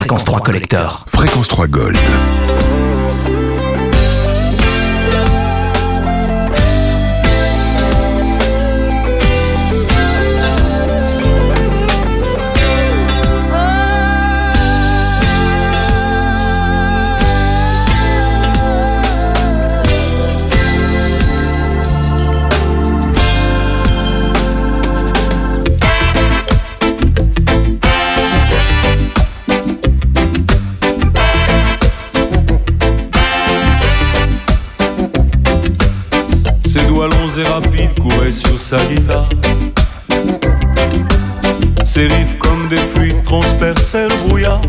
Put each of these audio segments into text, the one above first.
Fréquence 3 Collector. Fréquence 3 Gold. Et rapide courait sur sa guitare. Ses riffs comme des fluides transperçaient le brouillard.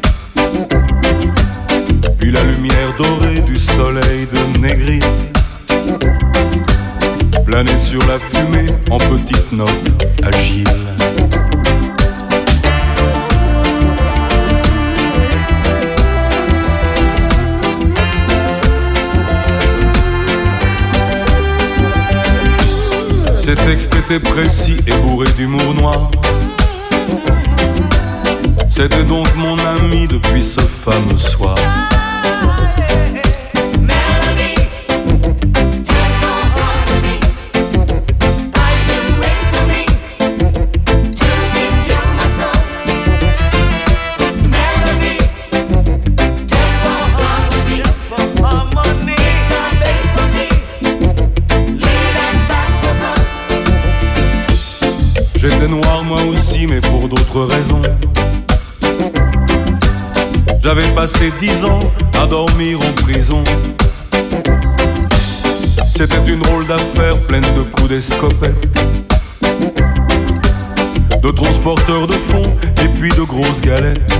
Puis la lumière dorée du soleil de Négri planait sur la fumée en petites notes agiles. Ses textes étaient précis et bourrés d'humour noir. C'était donc mon ami depuis ce fameux soir. J'étais noir moi aussi, mais pour d'autres raisons. J'avais passé 10 ans à dormir en prison. C'était une drôle d'affaire pleine de coups d'escopette, de transporteurs de fond et puis de grosses galettes.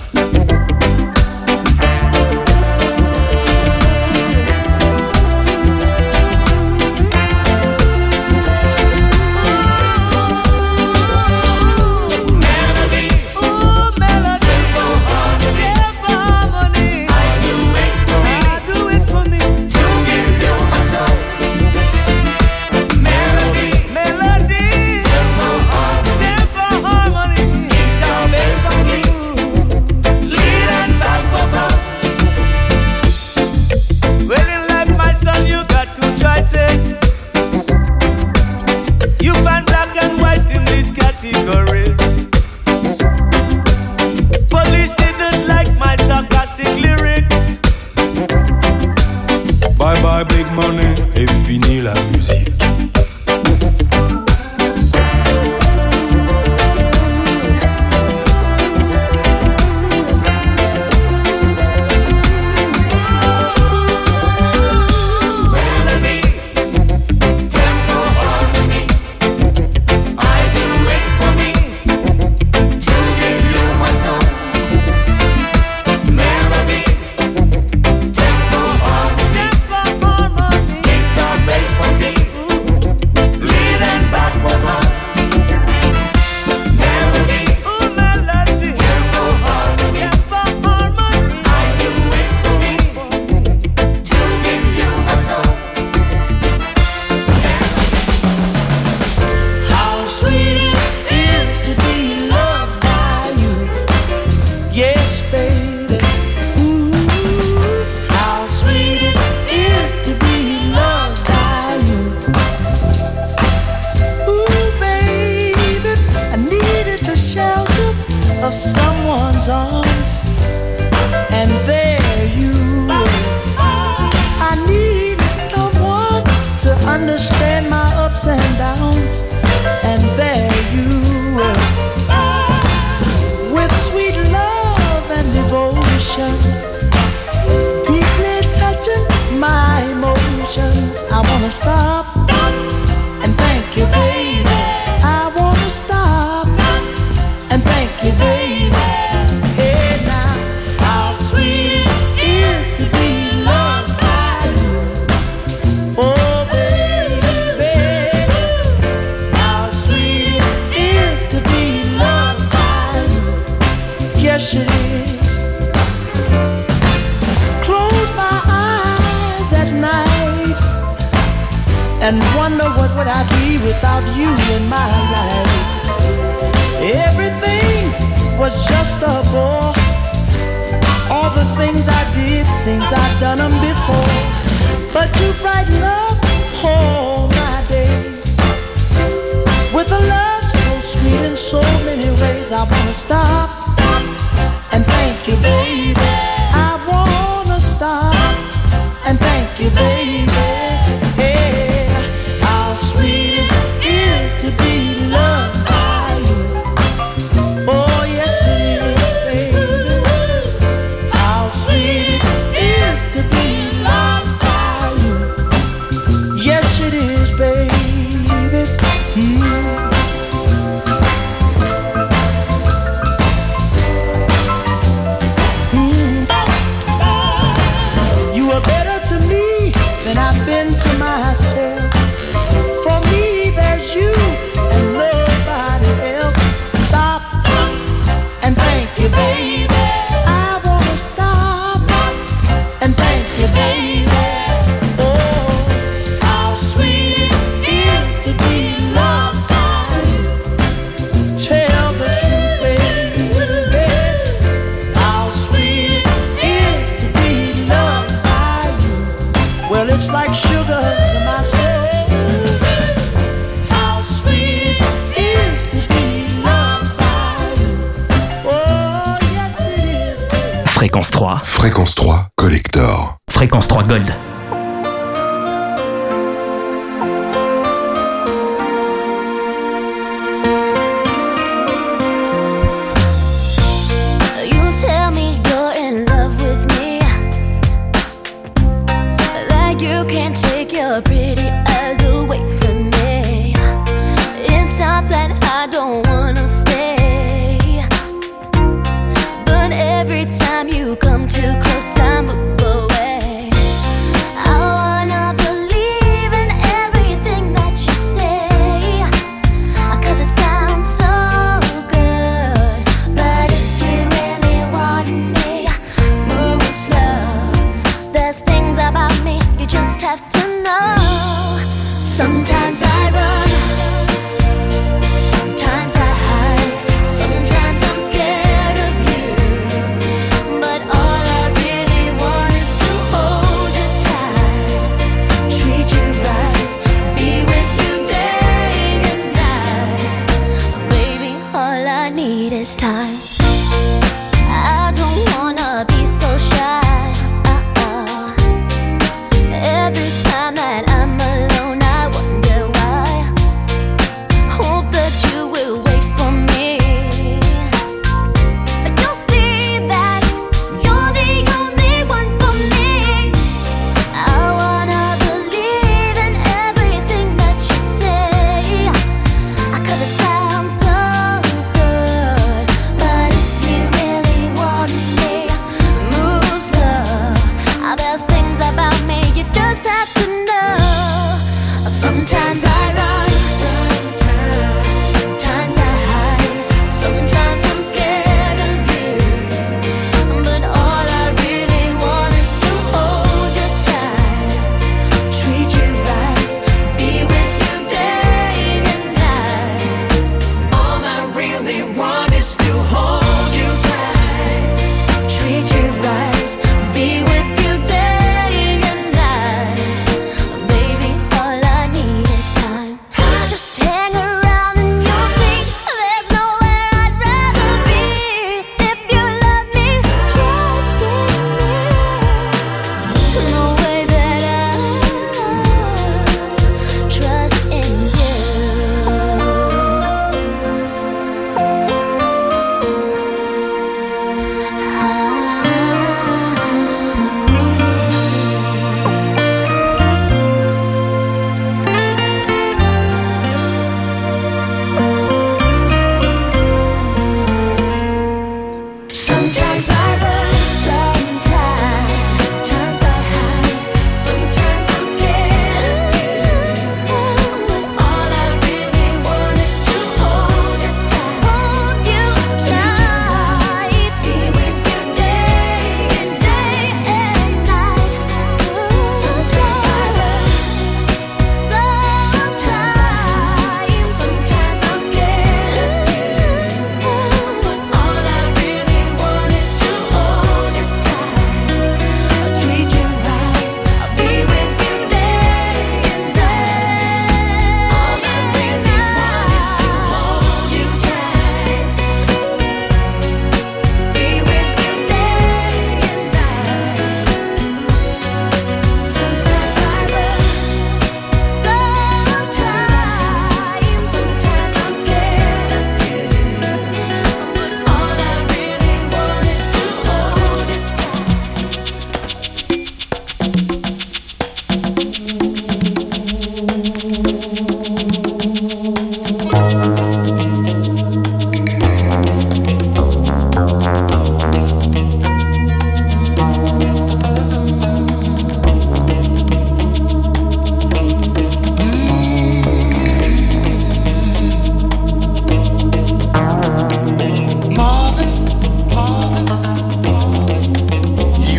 And wonder what would I be without you in my life. Everything was just a bore, scenes I've done them before, but you brighten up all my days with a love so sweet in so many ways. I wanna stop and thank you, baby. I wanna stop and thank you, baby. Hey, how sweet it is to be loved by you. Oh yes it is, baby. How sweet it is to be loved by you. Yes it is, baby. You are better to me than I've been to myself. For me, there's you and nobody else. Stop and thank you, baby. I wanna stop and thank you, baby. Oh, how sweet it is to be loved by you. Tell the truth, baby. How sweet it is to be loved by you. Well, it's like sugar to my soul. How sweet it is to be loved by you. Oh, yes it is, baby. Fréquence 3. Fréquence 3 Collector. Fréquence 3 Gold. You tell me you're in love with me, like you can't take your pretty eyes away from me. It's not that I don't wanna stay, but every time you come too close I move away. I wanna believe in everything that you say, 'cause it sounds so good. But if you really want me, move slow. There's things about me you just have to know. Sometimes I run, sometimes I hide, sometimes I'm scared of you. But all I really want is to hold you tight, treat you right, be with you day and night. Baby, all I need is time. I don't wanna be so shy. Every time that I'm alone, I wonder why. Hope that you will wait for me. You'll see that you're the only one for me. I wanna believe in everything that you say, 'cause it sounds so good. But if you really want me, move slow. There's things about me you just have to know. Sometimes I run, sometimes I hide, sometimes I'm scared of you. But all I really want is to hold you tight, treat you right, be with you day and night. All I really want is to hold you tight, treat you right, be with you day and night. Baby, all I need is time. Just hang around and you'll see there's nowhere I'd rather be. If you love me, trust in me, the way that I trust in you. Sometimes I run, sometimes I hide, sometimes I'm scared of you. All I really want is to hold you tight, be with you day and night. Sometimes I run, sometimes I hide, sometimes I'm scared of you. All I really want is to hold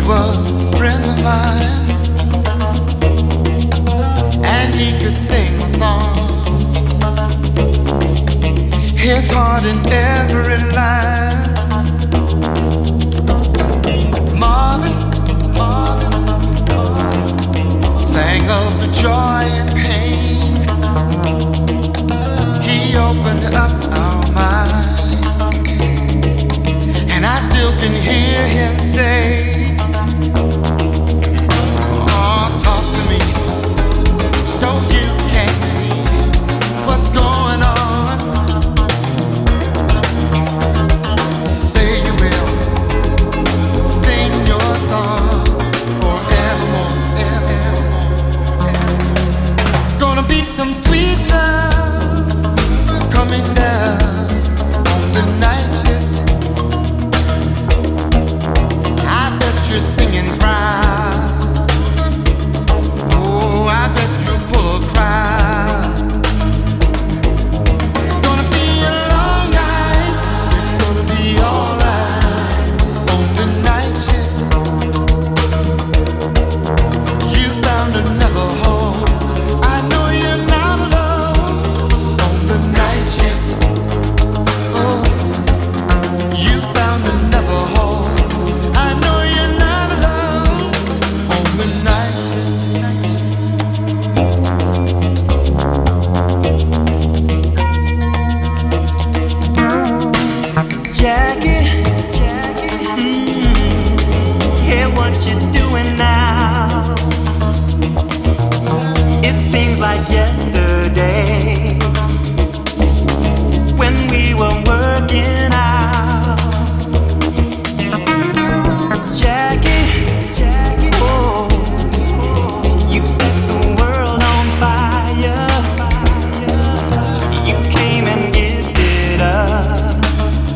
was a friend of mine, and he could sing a song. His heart in every line. Marvin, Marvin, sang of the joy and pain. He opened up our mind, and I still can hear him say, oh, talk to me so you can see what's going on. Say you will sing your songs forevermore, evermore. Gonna be some sweet sounds coming down on the night shift. I bet you're singing proud. Oh, I bet you pull a crowd. Gonna be a long night. It's gonna be alright on the night shift. You found another home. I know you're not alone on the night shift. Oh, you found another home. I know you're not alone on the night shift. Jackie, hear what you're doing now. It seems like yesterday when we were working out. Jackie, oh, you set the world on fire. You came and gifted us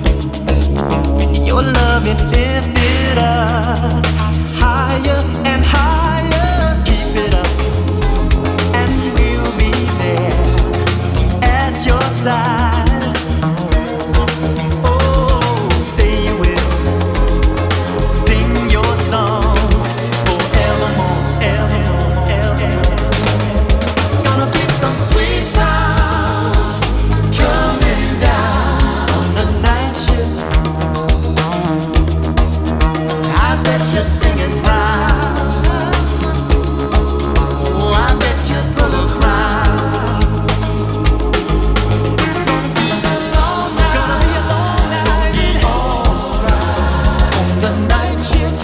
your love, it lifted us higher and higher. Keep it up, and we'll be there at your side. Oh, say you will sing your songs forevermore, evermore, evermore. Gonna be some sweet sounds coming down on the night shift. I bet you're singing proud. Oh, I bet you pull a crowd. Gonna be a long night. Be alright on the night shift.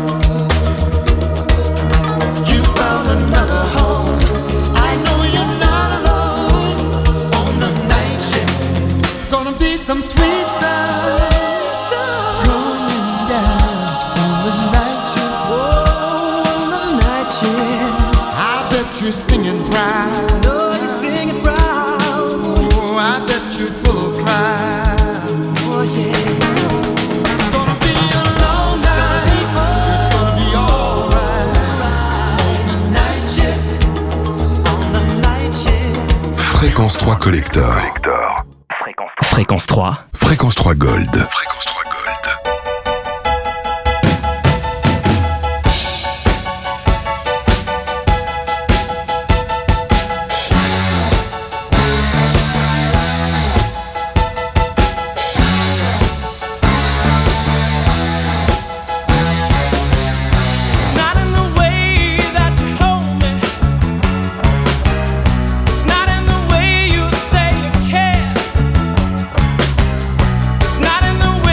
You found another home. I know you're not alone on the night shift. Gonna be some sweet sounds going down on the night shift. Oh, on the night shift. I bet you're singing proud. Oh, you're singing proud. Oh, I bet you pull a crowd. Oh, yeah. Gonna be a long night. It's gonna be alright on the night shift. On the night shift. Fréquence 3 Collector. Fréquence 3. Fréquence 3 Gold. It's not in the way that you hold me. It's not in the way you say you care. It's not in the way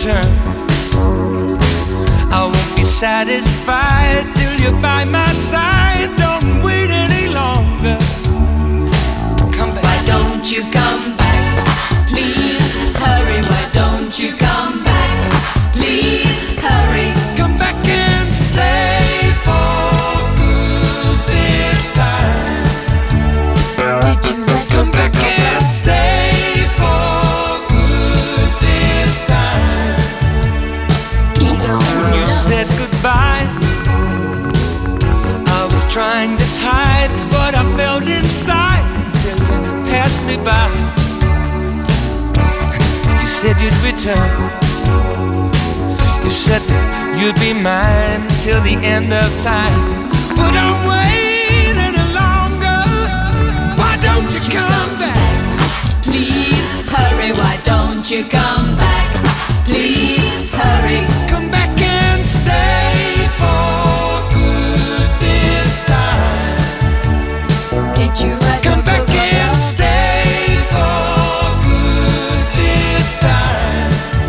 return. I won't be satisfied till you're by my side. Don't wait any longer. Come back. Why don't you come back? Please hurry. Why don't you come back? Please hurry. Come back and stay for good this time. Did you come back and stay for good this time? When you said goodbye, I was trying to hide what I felt inside till you passed me by. You said you'd return. You said that you'd be mine till the end of time. But I'm waiting any longer. Why don't you come back? Please hurry. Why don't you come back? Please hurry. Come back and stay for good this time. Did you write come back and stay for good this time?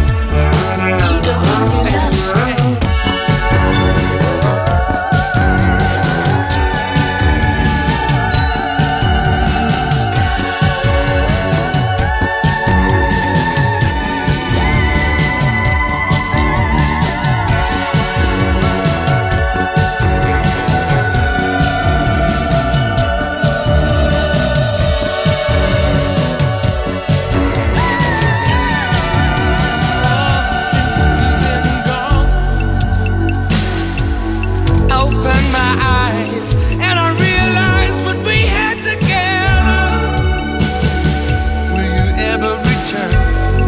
And I realized what we had together. Will you ever return?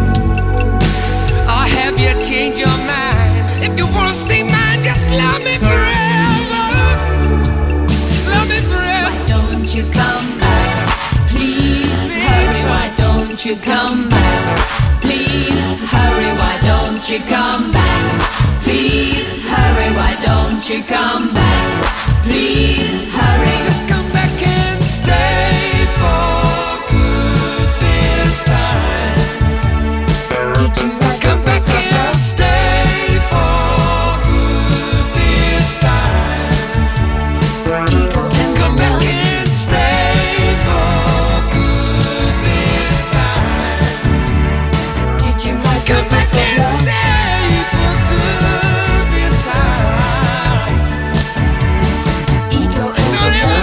Or have you changed your mind? If you wanna stay mine, just love me forever. Love me forever. Why don't you come back? Please hurry. Why don't you come back? Please hurry. Why don't you come back? Please hurry. Why don't you come back? Please hurry. Just come back and stay for good this time. Did you come back and stay for good this time? Come back and stay for good this time. Did you come back and stay for good this time? Ego and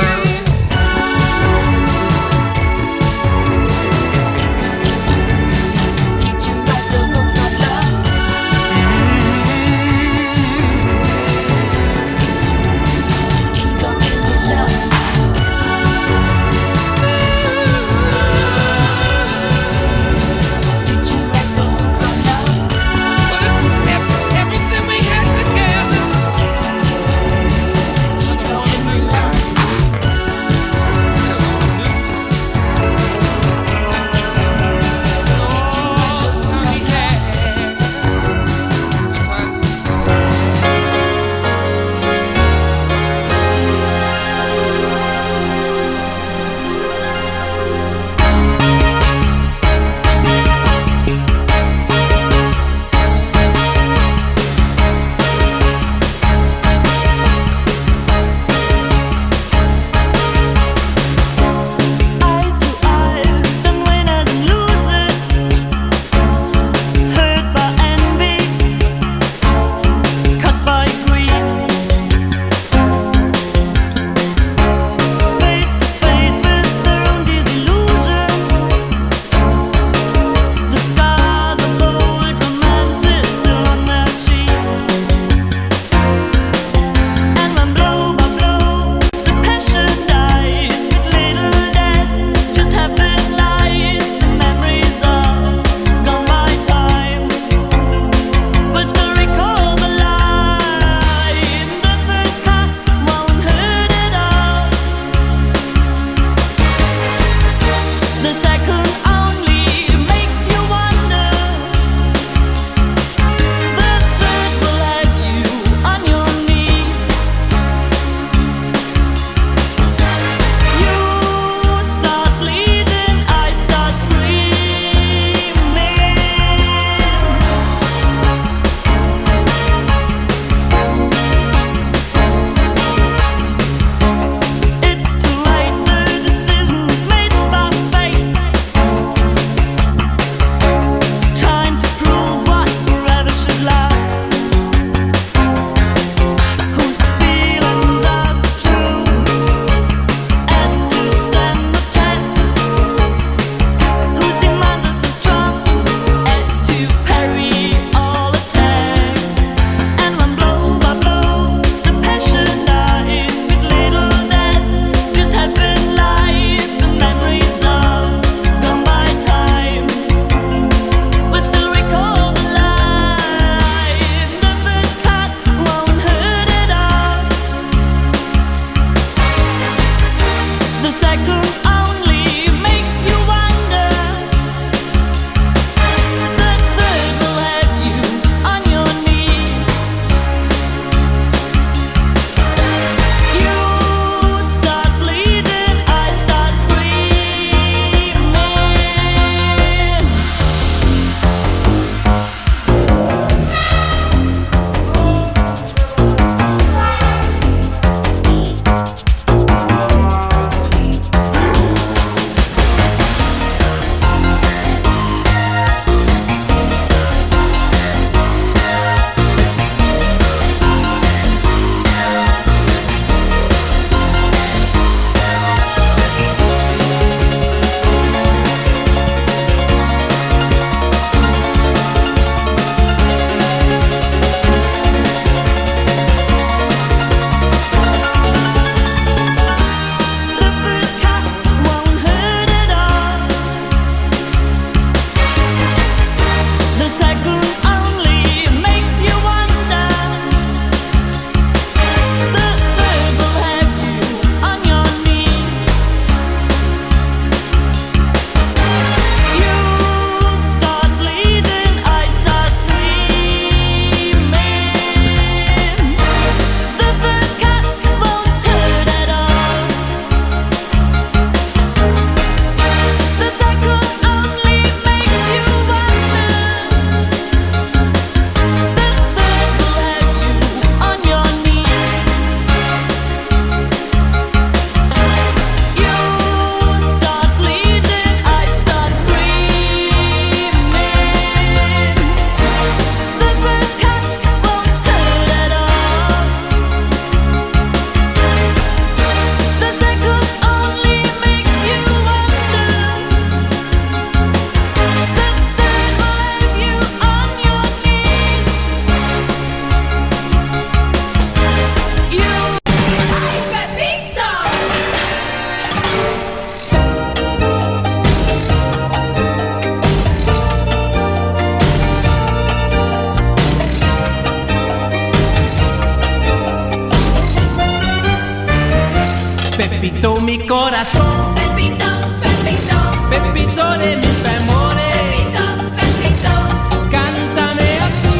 corazón. Pepito, Pepito, Pepito de mis amores. Pepito, Pepito, Cántame así,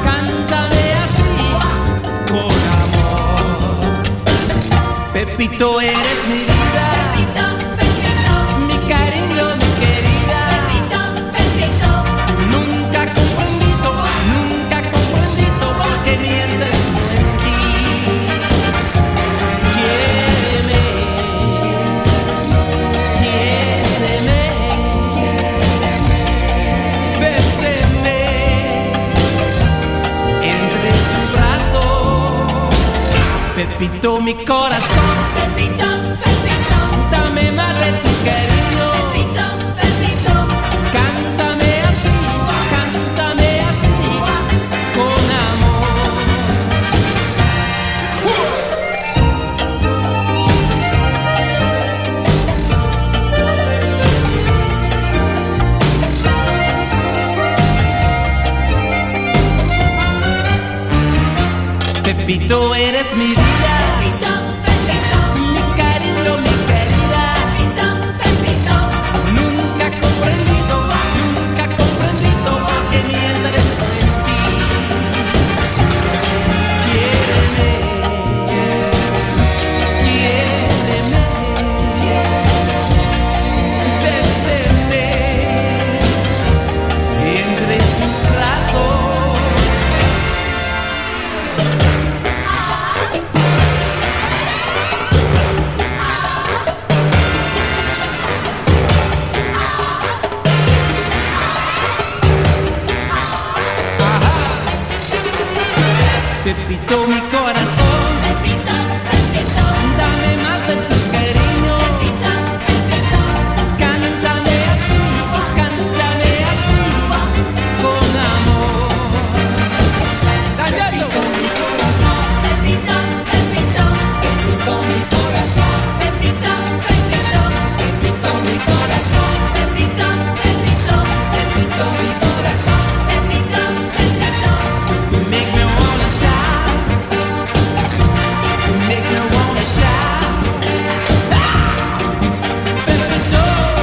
con amor. Pepito, eres mi vida, Pepito, Pepito, mi cariño, mi querida. Pepito, Pepito, Nunca comprendido por qué mientes en ti. Quiéreme, béseme entre tus brazos. Pepito, mi corazón, Pepito, Pepito, dame más de tu cariño. Pepito, Pepito, Cántame así, con amor. Pepito, eres mi vida, Pepito, Pepito, mi cariño, mi querida. Pepito, Pepito, Nunca comprendido por qué mientes en ti. Quiéreme, béseme entre tus brazos. Pepito, mi corazón, Pepito, Pepito, dame más de tu cariño. Pepito, Pepito, Cántame así, con amor. ¡Callando! mi corazón, Pepito, Pepito, Pepito, mi corazón, Pepito, Pepito, Pepito, mi corazón, Pepito, Pepito, Pepito, mi corazón, Pepito, Pepito, Make me wanna shout. Make me wanna shout. Pepito,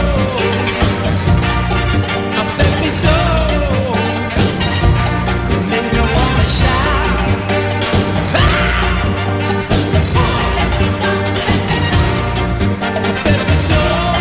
Pepito. Make me wanna shout. Pepito,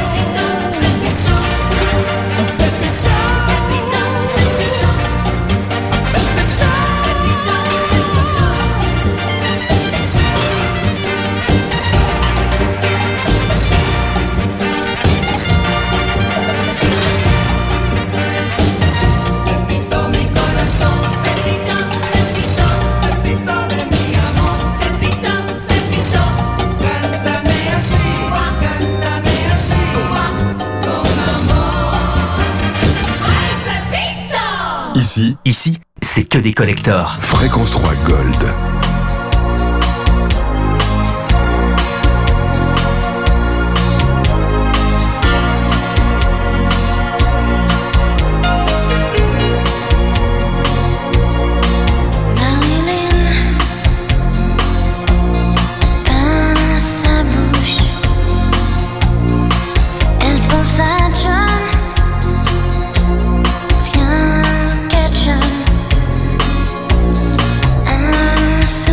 Pepito, mi corazón, Pepito, Pepito, Pepito de mi amor, Pepito, Pepito, cántame así, con amor. ¡Ay, Pepito! Ici, c'est que des collectors. Fréquence 3 Gold. Marilyn, dans sa bouche, elle pense à John, rien qu'à John. Un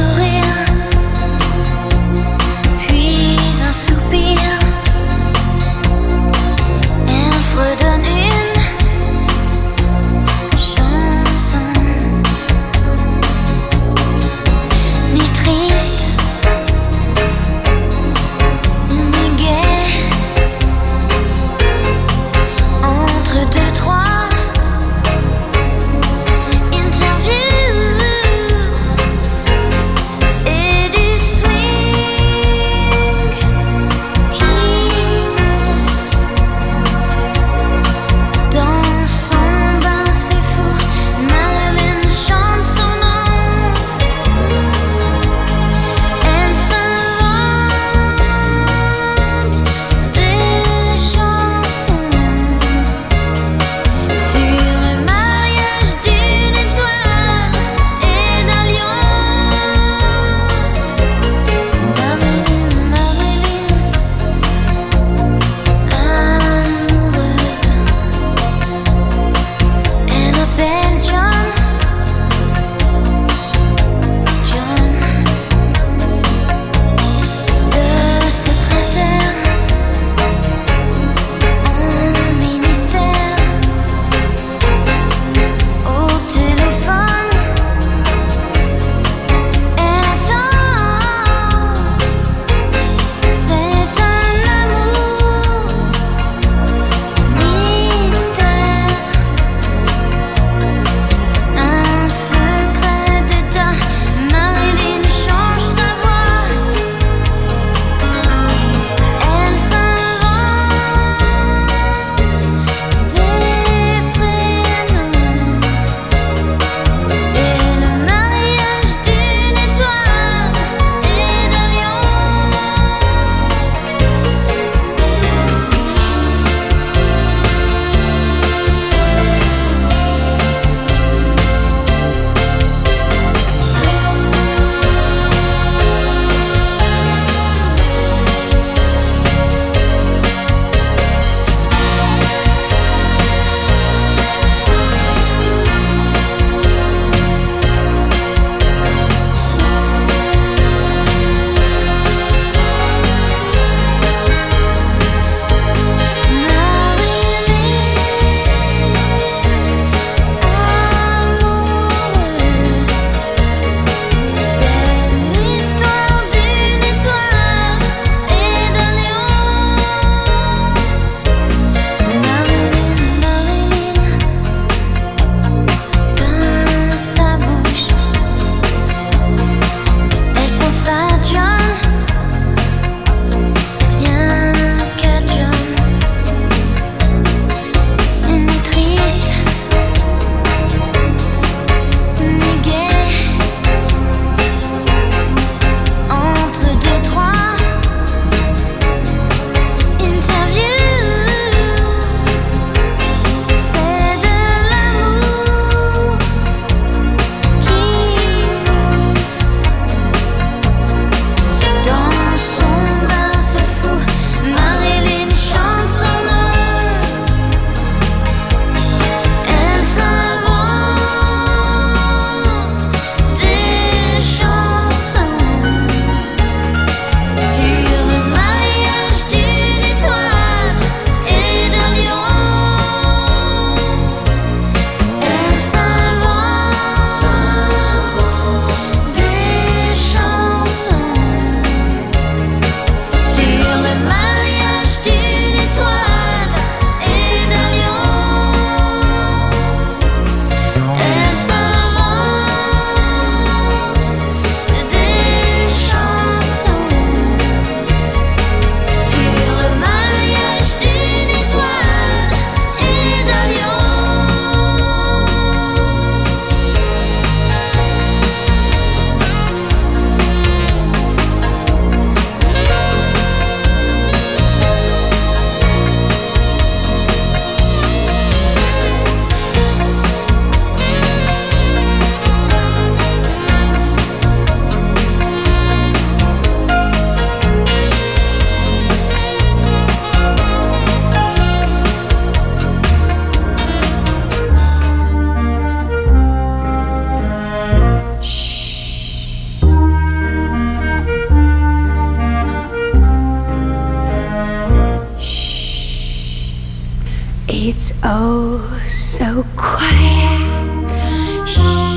oh so quiet. Shh,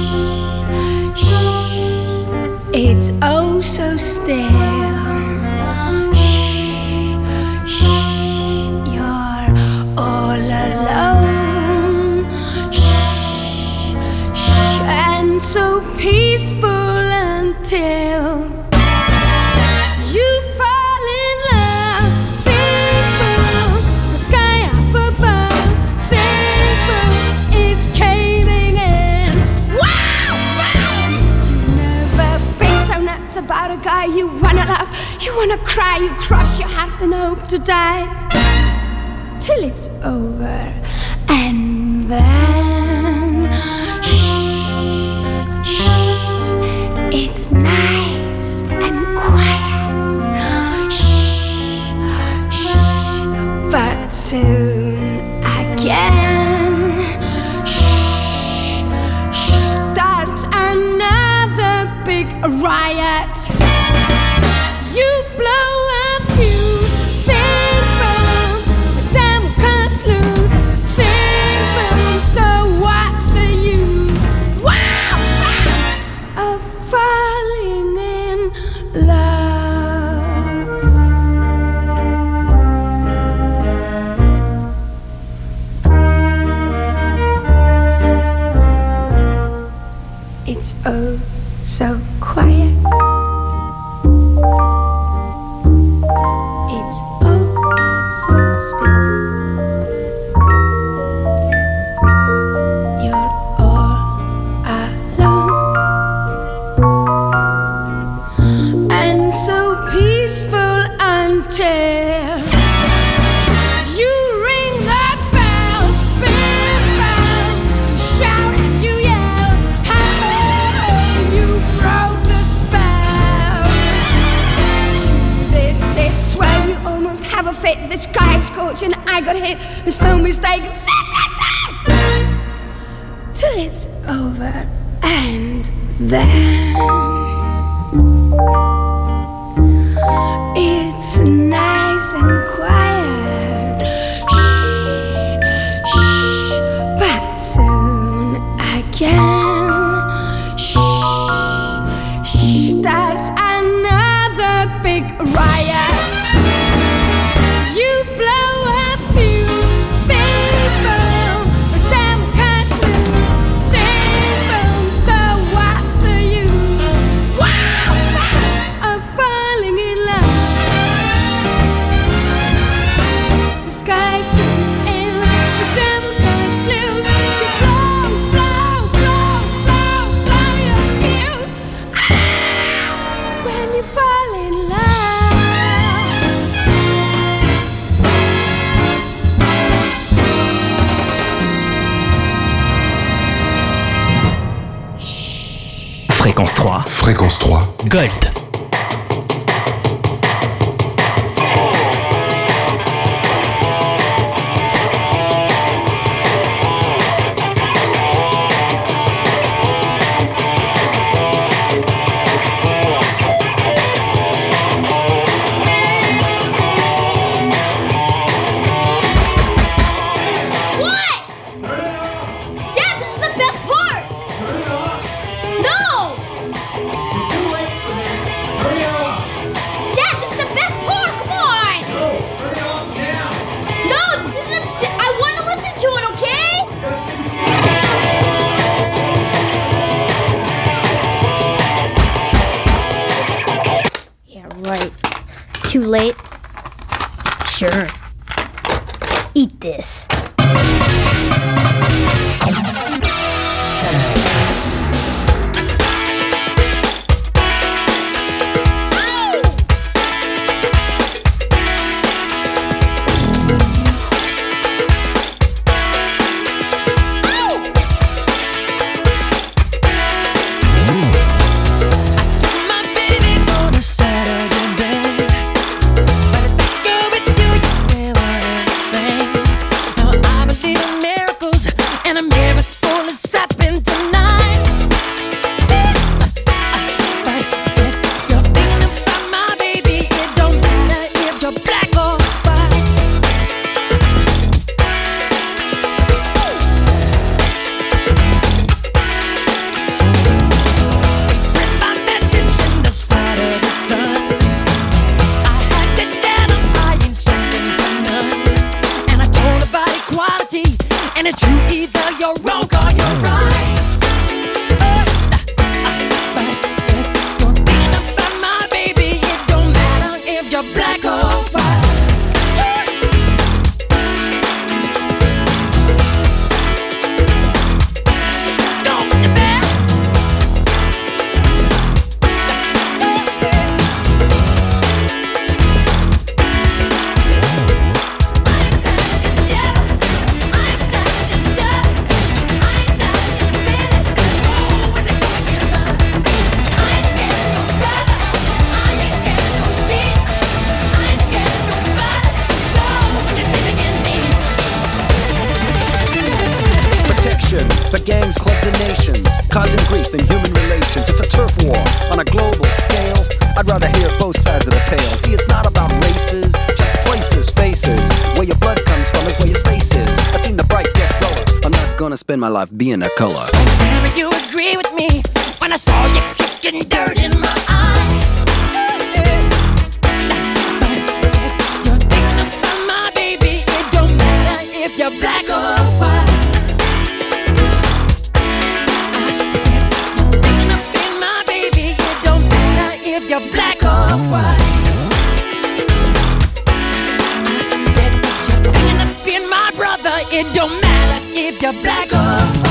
shh. It's oh so still. Shh, shh. You're all alone. Shh, shh. And so peaceful until you fall in love. Sing boom, the sky up above. Sing boom, is caving in. Wow, wow. You never been so nuts about a guy you wanna love. You wanna cry, you cross your heart and hope to die till it's over. And then shh, shh. It's nice and quiet. Shh, shh. But soon again, shh, shh. Starts another big riot. You blow a fuse. Sing boom, the devil cuts loose. Sing boom, so what's the use? Wow, wow, of falling in love. It's oh so quiet. It's oh so still. You're all alone. And so peaceful until you ring that bell. Big bell. You shout and you yell. Hey, you broke the spell. This is where you almost have a fit. This guy is coach and I got hit. There's no mistake. This is it. Till it's over. And then it's nice and quiet. Shh, shh. But soon again, shh, shh. Starts another big riot. You blow a fuse. Sing boom, the devil cuts loose. Sing boom, so what's the use? Wow, wow, of falling in love. The sky gives in, the devil cuts loose. You blow, blow, blow, blow, blow your fuse. When you fall in love. Fréquence 3, Fréquence 3, Gold. What? Dad, this is the best part! No! Dad, this is the best part! Come on! No, this is the... I want to listen to it, okay? Yeah, right. Too late? Sure. Eat this. My baby on a Saturday day, but if I go with you, you stay what I say. Now I believe in miracles, and a miracle spend my life being a color. Damn it, you agree with me when I saw you kicking dirt in my eye. You're thinking about my baby. It don't matter if you're black or white. I said you're thinking about my baby. It don't matter if you're black or white. I said you're thinking about my brother. It don't matter if you're black or white.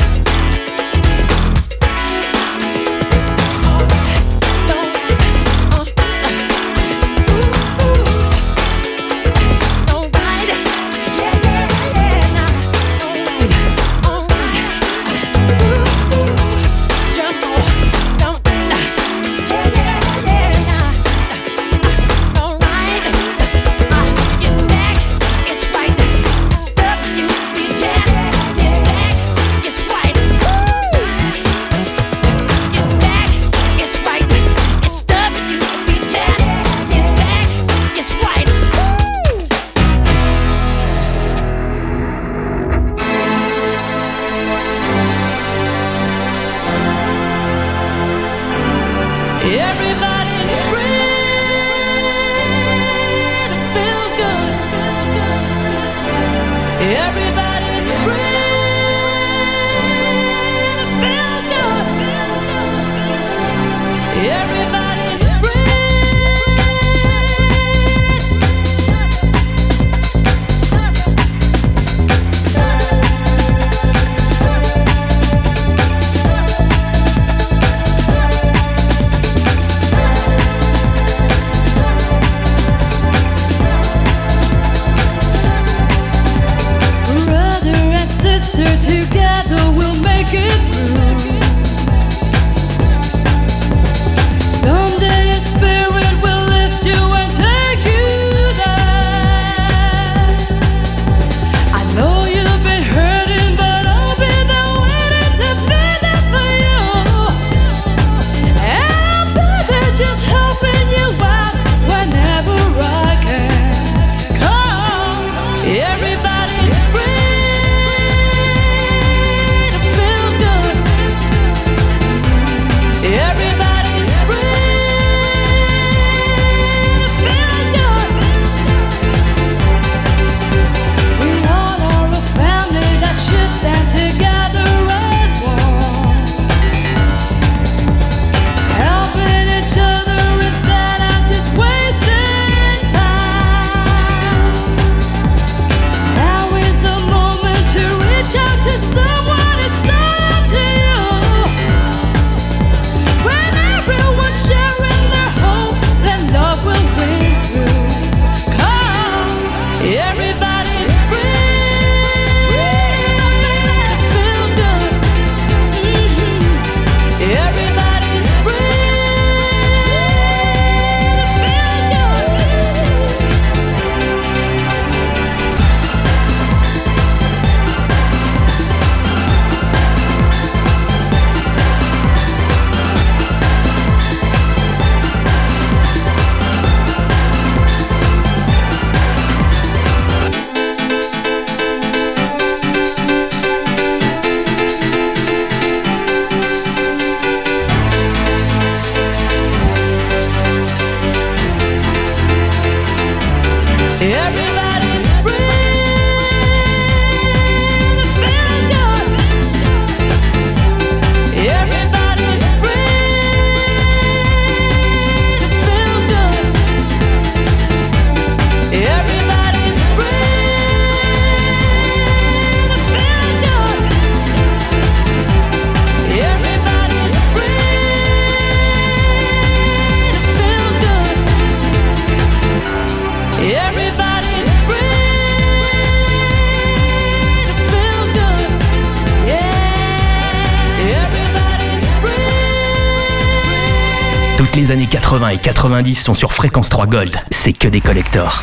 Toutes les années 80 et 90 sont sur Fréquence 3 Gold. C'est que des collectors.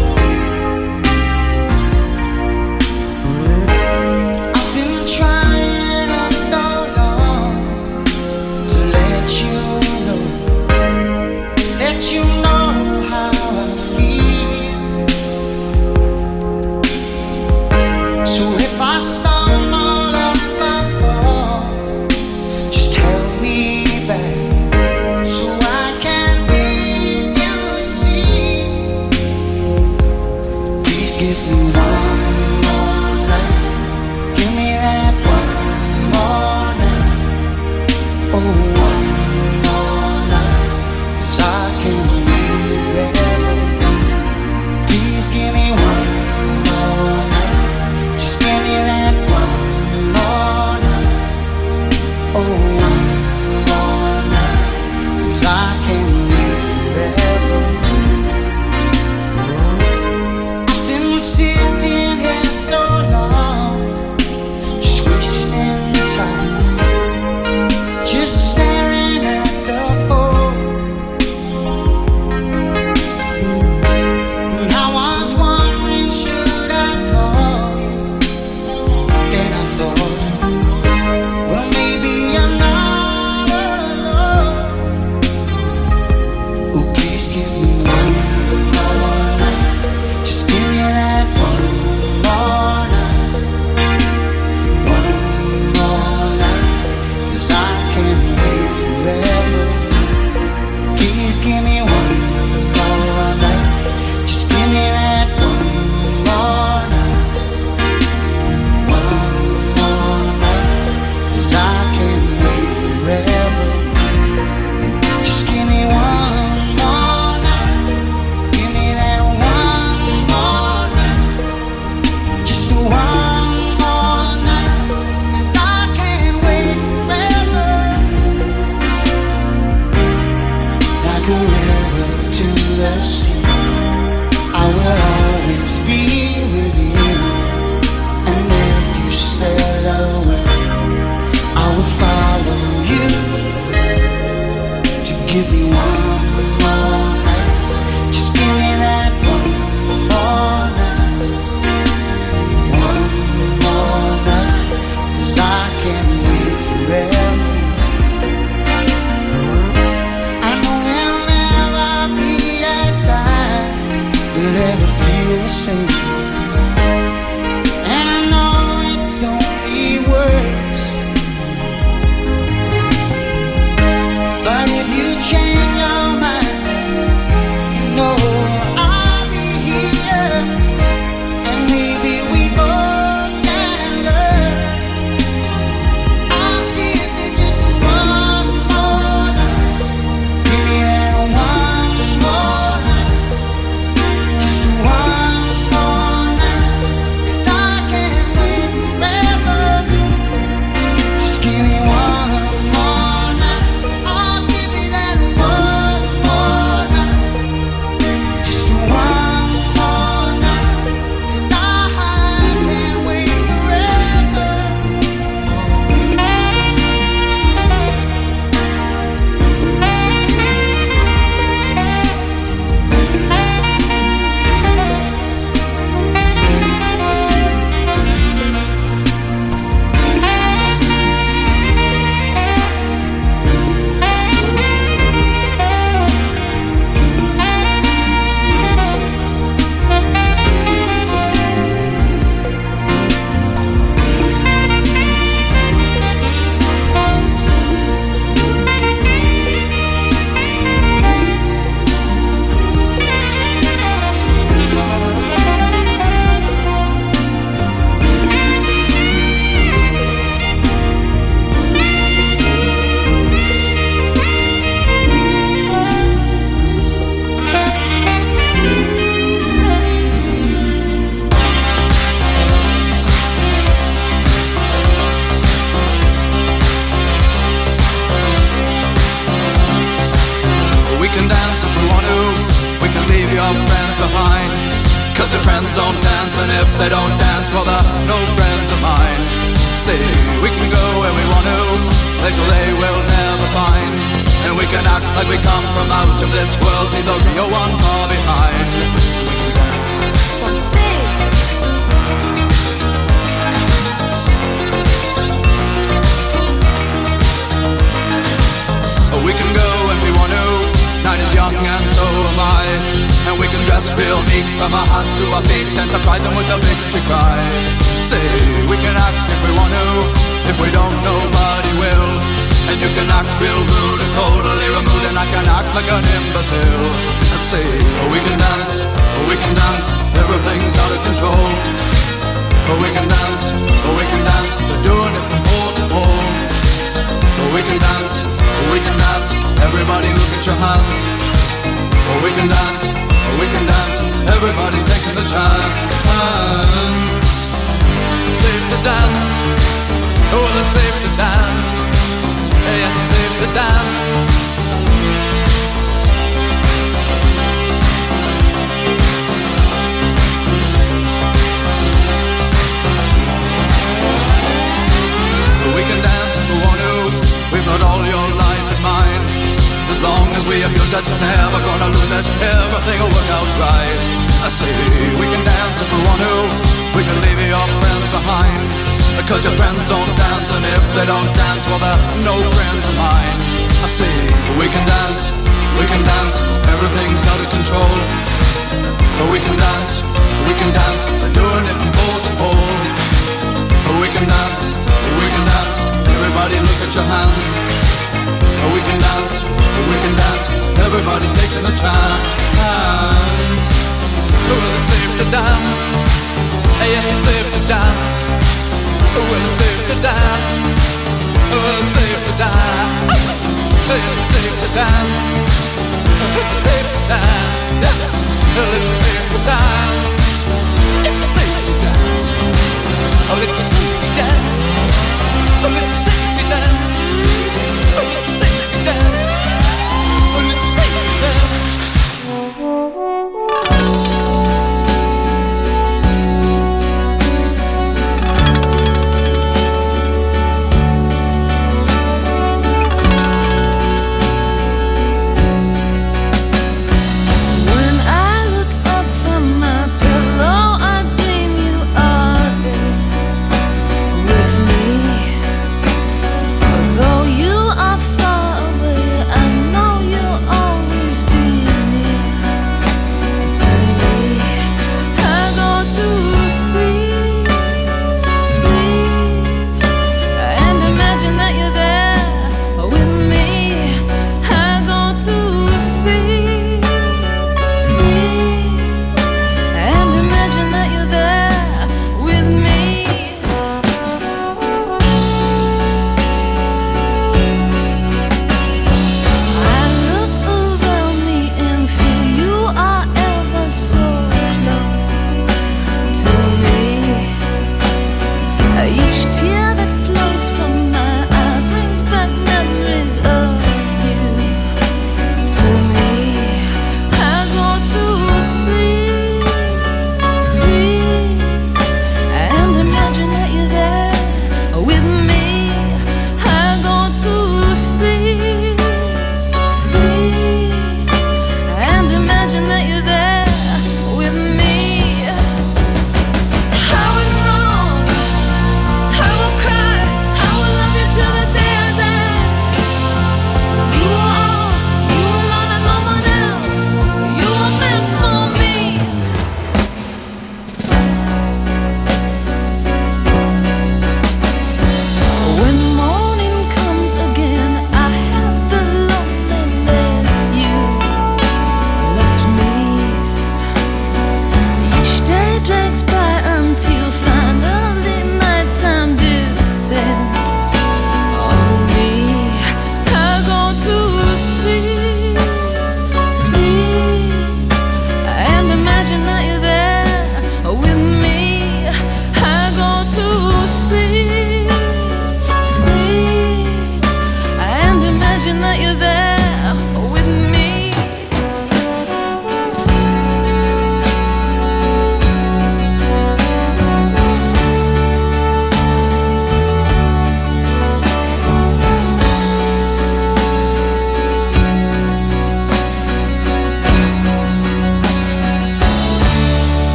I've been trying can leave your friends behind. Cause your friends don't dance, and if they don't dance, well they're no friends of mine. See, we can go where we want to, places they will never find. And we can act like we come from out of this world, leave the real one far behind. We can dance. We can go if we want to, night is young and so am I. And we can dress real neat from our hands to our feet and surprise them with a victory cry. Say, we can act if we want to, if we don't nobody will. And you can act real rude and totally removed, and I can act like an imbecile. I say, we can dance, everything's out of control. We can dance, we're doing it from pole to pole. We can dance, everybody look at your hands. We can dance, everybody's taking the chance. Safe to dance, oh it's safe to dance. Yes, it's safe to dance. We can dance if we want to, we've got all your life in mind. As long as we abuse it, never gonna lose it, everything will work out right. I say, we can dance if we want to, we can leave your friends behind. Because your friends don't dance, and if they don't dance, well they're no friends of mine. I say, we can dance, everything's out of control. But we can dance, we're doing it from pole to pole. We can dance, everybody look at your hands. We can dance, everybody's taking a chance. Well, it's safe to dance, yes it's safe to dance. Well, it's safe to dance, well it's safe to dance. Yes, it's safe to dance, it's safe to dance. Well, it's safe to dance, it's safe to dance. Oh, it's a safe dance. Oh, it's a safe dance. Oh, it's a safe dance. Oh, it's a safe dance. When I look up from my pillow, I dream you are there.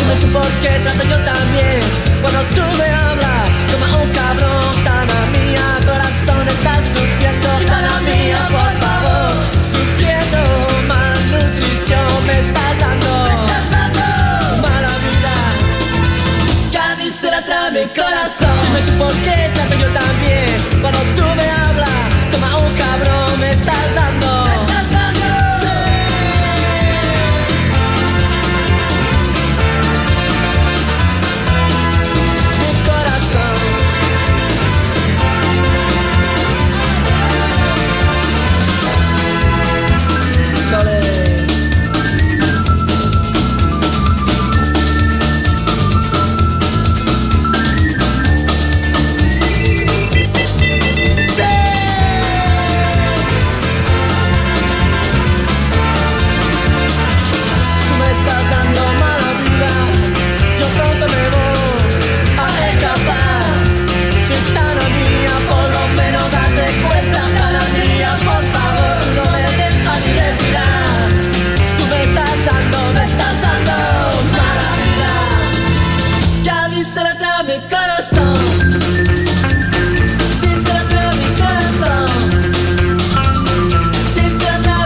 Dime tú por qué trato yo también cuando tú me hablas como un cabrón. Gitana mía, corazón, estás sufriendo. Gitana mía, por favor, sufriendo malnutrición me estás dando. Mala vida, Cádiz se la trae mi corazón. Dime tú por qué trato yo también cuando tú me